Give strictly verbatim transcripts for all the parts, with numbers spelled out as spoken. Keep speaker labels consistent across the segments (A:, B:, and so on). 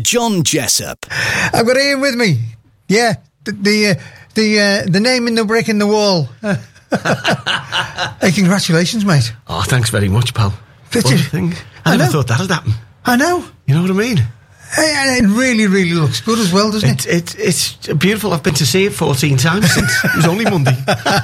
A: John Jessup.
B: I've got Ian with me. Yeah, the the uh, the, uh, the name in the brick in the wall. Hey, congratulations, mate.
C: Oh, thanks very much, pal.
B: Did
C: What
B: you?
C: a thing. I,
B: I
C: never
B: know.
C: thought that'd happen.
B: I know.
C: You know what I mean?
B: Hey, and it really, really looks good as well, doesn't it?
C: It, it, it's beautiful. I've been to see it fourteen times since it was only Monday.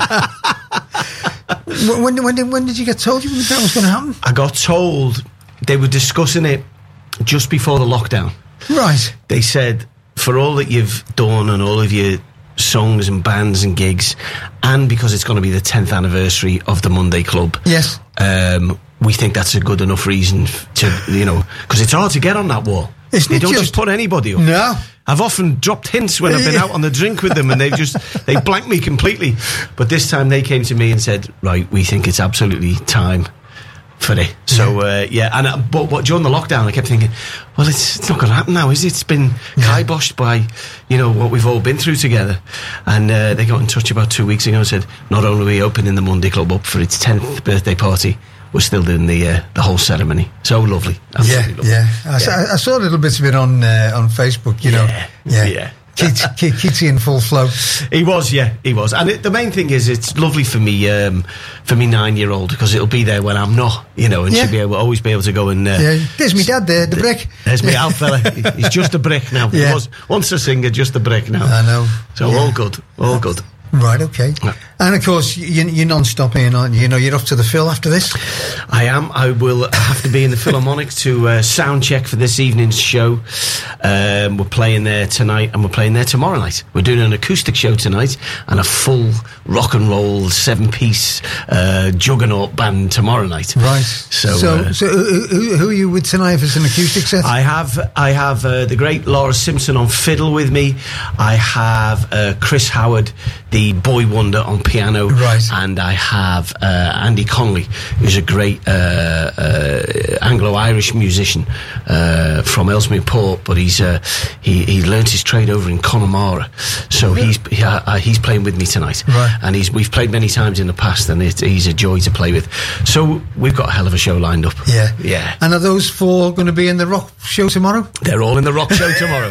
B: when, when, when, did, when did you get told you that was going to happen?
C: I got told they were discussing it just before the lockdown.
B: Right.
C: They said, for all that you've done and all of your songs and bands and gigs, and because it's going to be the tenth anniversary of the Monday Club,
B: Yes.
C: um, we think that's a good enough reason f- to, you know, because it's hard to get on that wall.
B: Isn't
C: they
B: it
C: don't just,
B: just-
C: put anybody up.
B: No.
C: I've often dropped hints when I've been out on the drink with them, and they've just they blanked me completely. But this time they came to me and said, "Right, we think it's absolutely time for it." So uh, yeah, and uh, but what during the lockdown, I kept thinking, well, it's, it's not going to happen now, is it? It's been kiboshed by, you know, what we've all been through together. And uh, they got in touch about two weeks ago and said, not only are we opening the Monday Club up for its tenth birthday party, we're still doing the uh, the whole ceremony. So lovely, absolutely
B: Yeah,
C: lovely.
B: yeah. I, s- I saw little bits of it on uh, on Facebook. You know,
C: Yeah,
B: yeah,
C: yeah.
B: Keats, Ke- Keatsy in full flow.
C: He was, yeah, he was. And it, the main thing is, it's lovely for me, um, for me nine-year-old, because it'll be there when I'm not, you know, and
B: Yeah.
C: she'll be able, always be able to go and... Uh,
B: Yeah, there's me dad there, the brick.
C: There's me out fella. He's just a brick now.
B: Yeah.
C: He was once a singer, just a brick now.
B: I know.
C: So
B: Yeah.
C: all good, all good.
B: Right, okay.
C: Yeah.
B: And of course, you, you're non-stop in, aren't you? You know, you're off to the Phil after this.
C: I am. I will have to be in the Philharmonic to uh, sound check for this evening's show. Um, we're playing there tonight, and we're playing there tomorrow night. We're doing an acoustic show tonight and a full rock and roll seven-piece uh, juggernaut band tomorrow night.
B: Right.
C: So,
B: so,
C: uh,
B: so who, who who are you with tonight if it's an acoustic set?
C: I have I have uh, the great Laura Simpson on fiddle with me. I have uh, Chris Howard, the boy wonder, on piano.
B: Right.
C: And I have uh, Andy Conley, who's a great uh, uh, Anglo-Irish musician uh, from Ellesmere Port, but he's uh, he he learnt his trade over in Connemara, so he's he, uh, he's playing with me tonight.
B: Right.
C: And he's we've played many times in the past, and it, he's a joy to play with. So we've got a hell of a show lined up.
B: Yeah.
C: Yeah.
B: And are those four going to be in the rock show tomorrow?
C: They're all in the rock show tomorrow.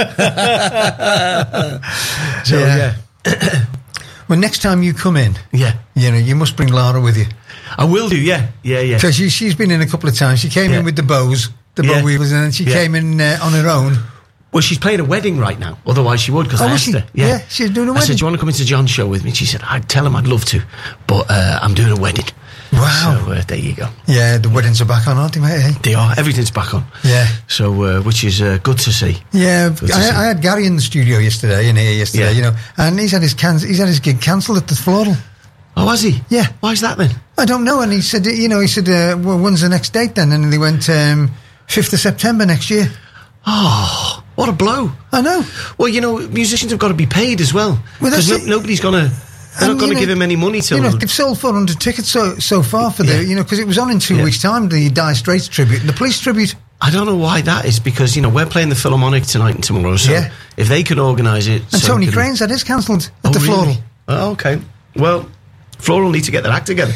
C: So
B: Yeah.
C: yeah.
B: Well, next time you come in,
C: Yeah.
B: you know, you must bring Lara with you.
C: I will do, yeah. Yeah, yeah.
B: Because she, she's been in a couple of times. She came
C: Yeah.
B: in with the bows, the
C: Yeah.
B: bow weavers, and then she
C: Yeah.
B: came in uh, on her own.
C: Well, she's playing a wedding right now. Otherwise she would, because
B: Oh,
C: I
B: was
C: asked
B: she?
C: her. Yeah.
B: Yeah, she's doing a
C: I said,
B: wedding.
C: do you want to come into John's show with me? And she said, I'd tell him I'd love to, but uh, I'm doing a wedding.
B: Wow.
C: So uh, there you go.
B: Yeah, the weddings are back on, aren't they, mate? eh?
C: They are. Everything's back on.
B: Yeah.
C: So, uh, which is uh, good to see.
B: Yeah,
C: Good to see.
B: I, I had Gary in the studio yesterday, in here yesterday,
C: Yeah.
B: you know, and he's had his can- he's had his gig cancelled at the Floral.
C: Oh, has he?
B: Yeah.
C: Why is that then?
B: I don't know, and he said, you know, he said, uh, well, when's the next date then? And they went um, fifth of September next year.
C: Oh, what a blow.
B: I know.
C: Well, you know, musicians have got to be paid as well.
B: Well, that's
C: Because
B: it.
C: no, nobody's going to... They're
B: And,
C: not going
B: you
C: to
B: know,
C: give him any money till...
B: You know, they've sold four hundred tickets so so far for
C: Yeah.
B: the, you know, because it was on in two
C: Yeah.
B: weeks' time, the Dire Straits tribute and the Police tribute.
C: I don't know why that is, because, you know, we're playing the Philharmonic tonight and tomorrow, so
B: Yeah.
C: if they could organise it...
B: And
C: so
B: Tony
C: we can-
B: Crane's had his cancelled at
C: Oh,
B: the
C: really?
B: Floral.
C: Oh, okay. Well, Floral need to get their act together.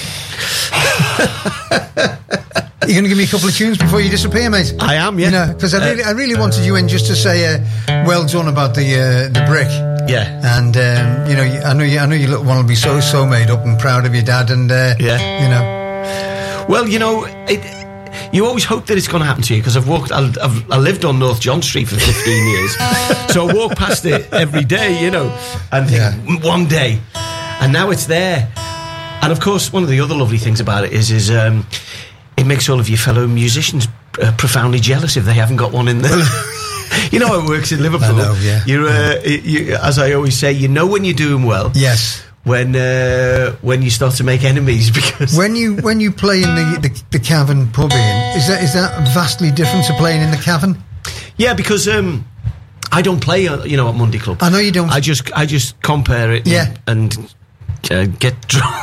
B: You're going to give me a couple of tunes before you disappear, mate?
C: I am, yeah.
B: You know, because I
C: Uh,
B: really, I really wanted you in just to say, uh, well done about the uh, the brick.
C: Yeah.
B: And um, you know, you- I know you, I know your little one will be so so made up and proud of your dad, and uh,
C: Yeah.
B: you know,
C: Well, you know, it, you always hope that it's going to happen to you, because I've walked, I've, I've, I lived on North John Street for fifteen years, so I walk past it every day, you know, and think,
B: Yeah.
C: one day, and now it's there. And of course, one of the other lovely things about it is, is um, it makes all of your fellow musicians uh, profoundly jealous if they haven't got one in there. You know how it works in Liverpool.
B: I know, yeah.
C: You're, uh, you, as I always say, you know when you're doing well.
B: yes.
C: When uh, when you start to make enemies, because
B: When you when you play in the the, the Cavern pub, Ian, is that is that vastly different to playing in the Cavern?
C: yeah, because um, I don't play, uh, you know, at Monday Club.
B: I know you don't.
C: I just I just compare it,
B: Yeah.
C: and, and uh, get drunk.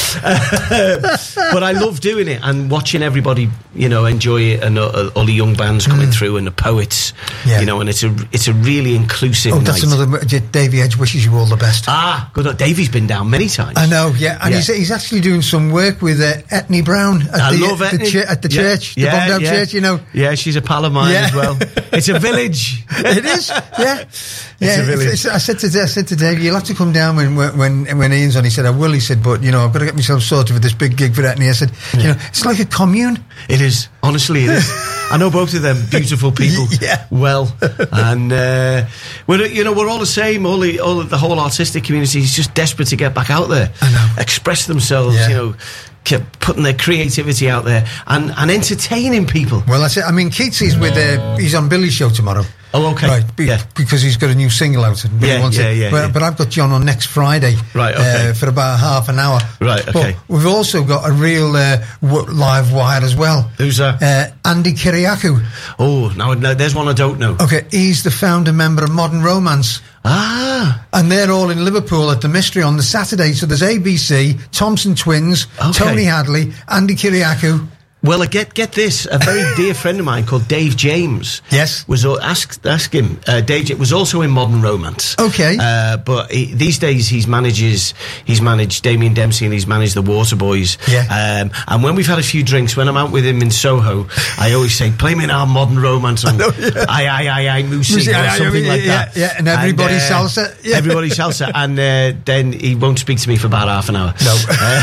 C: But I love doing it and watching everybody, you know, enjoy it, and uh, all the young bands coming mm. through and the poets, yeah. you know, and it's a it's a really inclusive.
B: Oh, that's
C: night.
B: another. Davey Edge wishes you all the best.
C: Ah, good. Davey's been down many times.
B: I know, yeah, and yeah. He's, he's actually doing some work with uh, Etney Brown at
C: I
B: the,
C: love
B: uh, the
C: Etney.
B: ch- at the
C: yeah.
B: church, the
C: yeah,
B: Bombdown
C: yeah.
B: Church. You know,
C: yeah, she's a pal of mine
B: yeah.
C: as well. It's a village.
B: It is, yeah, yeah.
C: A village.
B: It's, it's, I said to I said to Dave, you'll have to come down when when when Ian's on. He said, I will. He said, but you know, I've got to get myself sorted for this big gig for Etney. I said, yeah. you know, it's like a commune.
C: It is, honestly, it is. I know both of them beautiful people
B: yeah.
C: well, and uh, we're you know we're all the same. All the all the whole artistic community is just desperate to get back out there,
B: I know.
C: express themselves. Yeah. You know. Kept putting their creativity out there and, and entertaining people.
B: Well, that's it. I mean, Keatsy's with uh, he's on Billy's show tomorrow.
C: Oh, okay.
B: Right, be,
C: yeah.
B: because he's got a new single out. And
C: yeah,
B: wants
C: yeah,
B: it.
C: yeah,
B: but,
C: yeah.
B: but I've got John on next Friday.
C: Right, okay.
B: Uh, for about half an hour.
C: Right, okay.
B: But we've also got a real uh, w- live wire as well.
C: Who's that?
B: Uh, Andy Kiriakou.
C: Oh, now no, there's one I don't know.
B: Okay, he's the founder member of Modern Romance.
C: Ah.
B: And they're all in Liverpool at the Mystery on the Saturday. So there's A B C, Thompson Twins,
C: okay.
B: Tony Hadley, Andy Kiriakou.
C: Well, I get get this. A very dear friend of mine called Dave James.
B: Yes.
C: Was uh, ask ask him. Uh, Dave was also in Modern Romance.
B: Okay.
C: Uh, but he, these days he's manages he's managed Damien Dempsey and he's managed the Waterboys.
B: Yeah.
C: Um, and when we've had a few drinks, when I'm out with him in Soho, I always say, "Play me our Modern Romance song." I I I I Moosey or something
B: yeah,
C: like
B: yeah,
C: that.
B: Yeah, and everybody and, uh, salsa. Yeah.
C: Everybody salsa, and uh, then he won't speak to me for about half an hour.
B: No.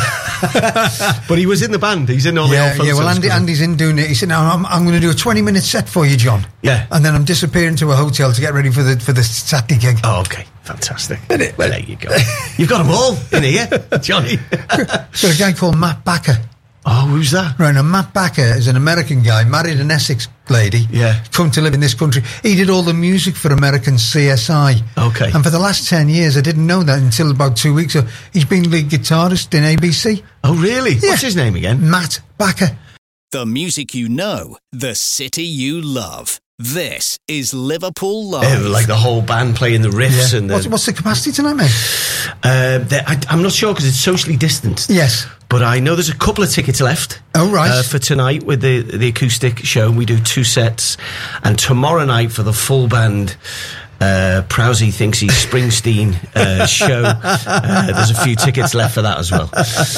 C: Uh, but he was in the band. He's in all
B: yeah,
C: the old
B: yeah. Well, Andy, Andy's in doing it. He said, "No, I'm, I'm going to do a twenty minute set for you, John."
C: Yeah,
B: and then I'm disappearing to a hotel to get ready for the for the Saturday gig.
C: Oh, okay, fantastic. Well, there you go. You've got them all in here, Johnny.
B: Got a guy called Matt Backer.
C: Oh, who's that?
B: Right, now Matt Backer is an American guy, married an Essex lady.
C: Yeah.
B: Come to live in this country. He did all the music for American C S I.
C: Okay.
B: And for the last ten years, I didn't know that until about two weeks ago. He's been lead guitarist in A B C.
C: Oh, really?
B: Yeah.
C: What's his name again?
B: Matt Backer.
A: The music you know, the city you love. This is Liverpool Live.
C: Uh, like the whole band playing the riffs
B: yeah.
C: and the...
B: What's, what's the capacity tonight, mate?
C: Uh, I, I'm not sure because it's socially distanced.
B: Yes.
C: But I know there's a couple of tickets left.
B: Oh, right.
C: Uh, for tonight with the, the acoustic show. We do two sets. And tomorrow night for the full band... Uh, Prowsey thinks he's Springsteen uh, show. Uh, there's a few tickets left for that as well.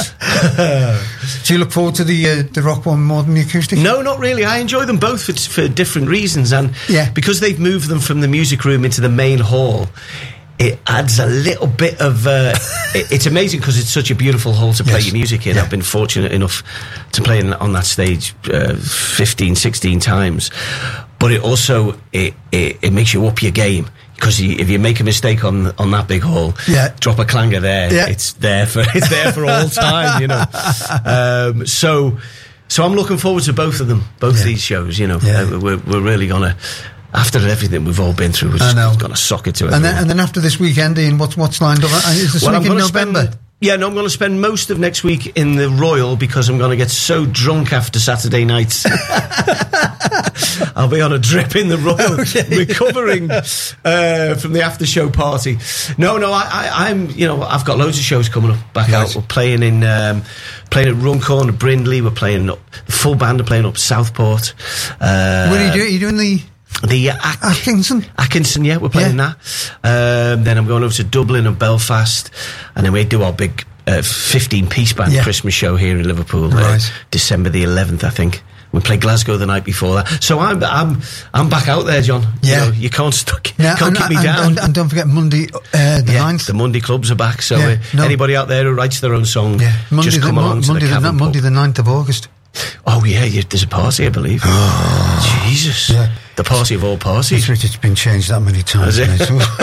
B: Do you look forward to the uh, the rock one more than the acoustic?
C: No, not really. I enjoy them both for, for different reasons, and
B: yeah.
C: because they've moved them from the music room into the main hall. It adds a little bit of... Uh, it, it's amazing because it's such a beautiful hall to play
B: yes.
C: your music in.
B: Yeah.
C: I've been fortunate enough to play in, on that stage uh, fifteen, sixteen times. But it also, it, it, it makes you up your game. Because you, if you make a mistake on on that big hall,
B: yeah.
C: drop a clanger there,
B: yeah.
C: it's there for it's there for all time, you know. Um, so, so I'm looking forward to both of them, both
B: yeah.
C: these shows. You know,
B: yeah.
C: uh, we're we're really gonna... After everything we've all been through, we're just going to sock it to it.
B: And then, and then after this weekend, Ian, what's what's lined up? Is this
C: well,
B: week in November?
C: Spend, yeah, no, I'm going to spend most of next week in the Royal because I'm going to get so drunk after Saturday nights. I'll be on a drip in the Royal, okay. recovering uh, from the after show party. No, no, I, I, I'm, you know, I've got loads of shows coming up back yes. out. We're playing in, um, playing at Runcorn, at Brindley. We're playing up, the full band are playing up Southport. Uh,
B: what are you doing? Are you doing the?
C: The uh, Ac-
B: Atkinson?
C: Atkinson, yeah, we're playing yeah. that. Um, then I'm going over to Dublin and Belfast, and then we do our big uh, fifteen-piece band yeah. Christmas show here in Liverpool,
B: right.
C: uh, December the eleventh, I think. We play Glasgow the night before that. So I'm I'm I'm back out there, John.
B: Yeah.
C: You know, you can't stuck,
B: yeah,
C: can't
B: and,
C: keep me
B: and,
C: down.
B: And, and don't forget Monday uh, the
C: yeah,
B: ninth.
C: The Monday clubs are back, so
B: yeah,
C: uh,
B: no.
C: anybody out there who writes their own song,
B: yeah. Monday
C: just come
B: the,
C: along
B: Mo-
C: to
B: Monday
C: the
B: the,
C: Cavern
B: Monday
C: Pub.
B: the ninth of August.
C: Oh, yeah, yeah, there's a party, I believe.
B: Oh.
C: Jesus.
B: Yeah.
C: The party of all parties.
B: It's, it's been changed that many times, mate.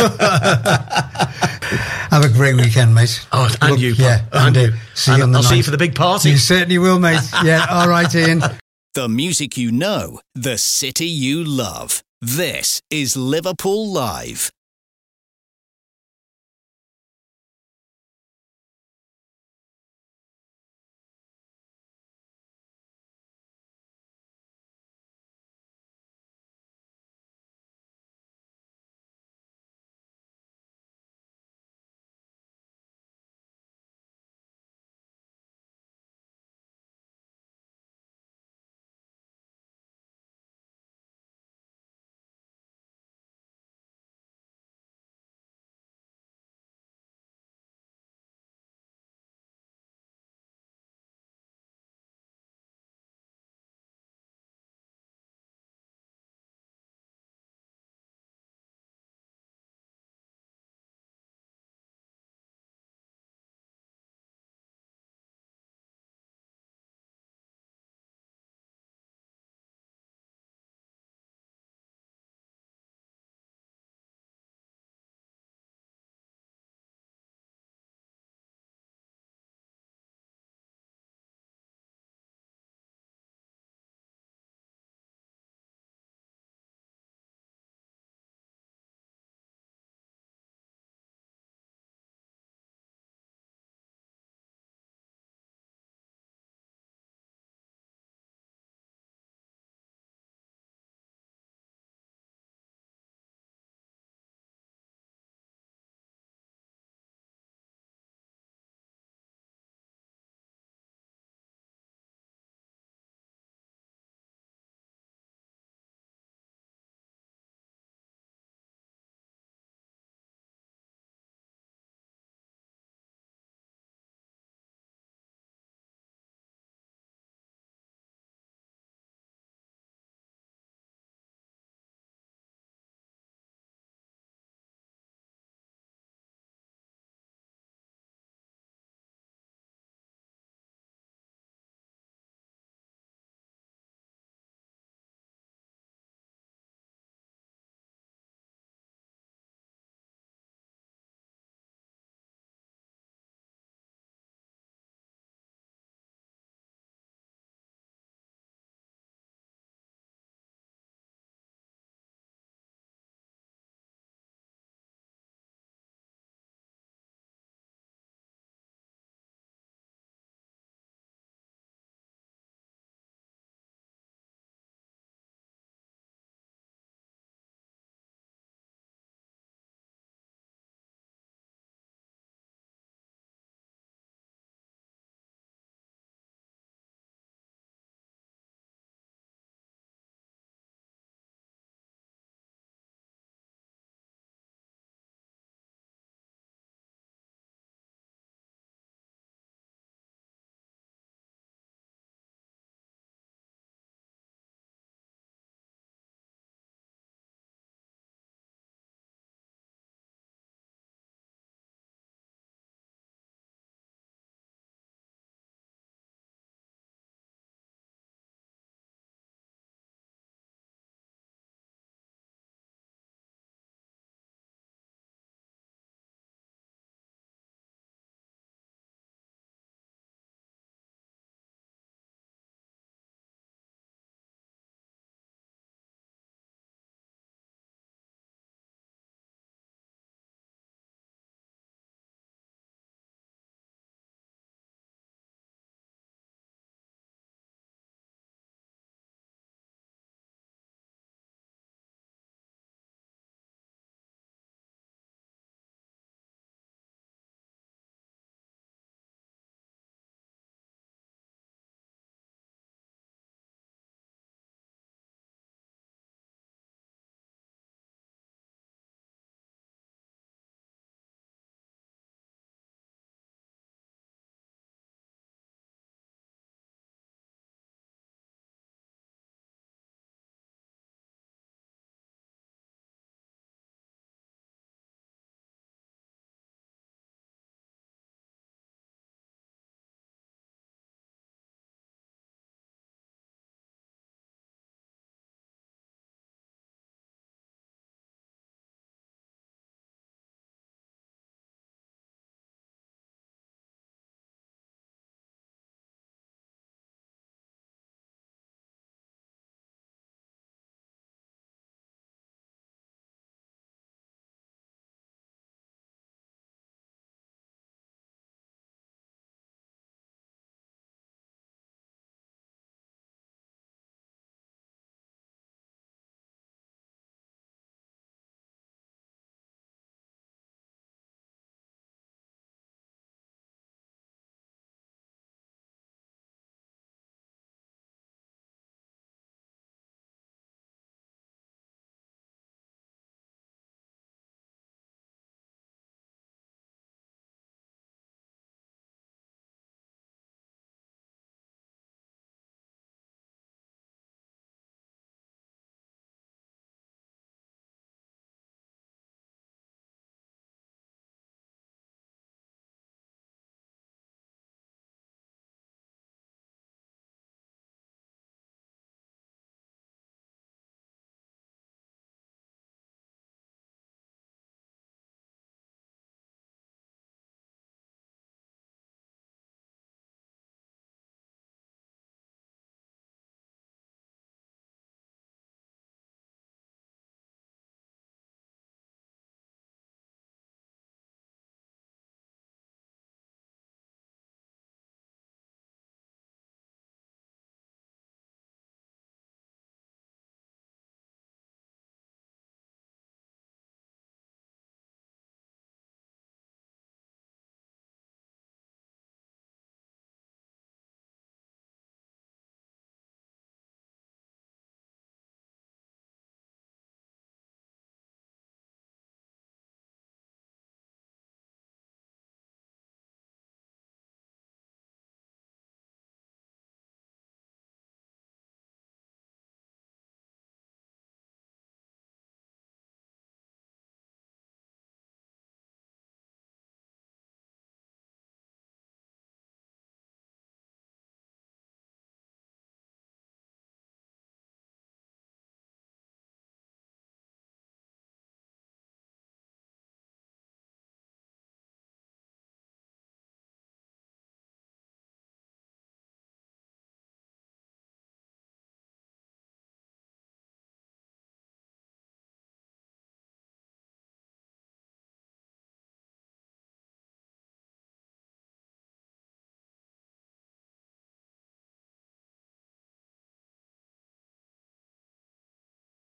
B: Have a great weekend, mate.
C: Oh, and
B: Look,
C: you.
B: Yeah,
C: and,
B: and
C: you.
B: See
C: and
B: you on the
C: I'll
B: ninth.
C: see you for the big party.
B: You certainly will, mate. Yeah, all right, Ian.
A: The music you know, the city you love. This is Liverpool Live.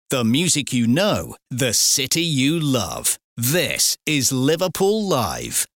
A: The music you know, the city you love. This is Liverpool Live.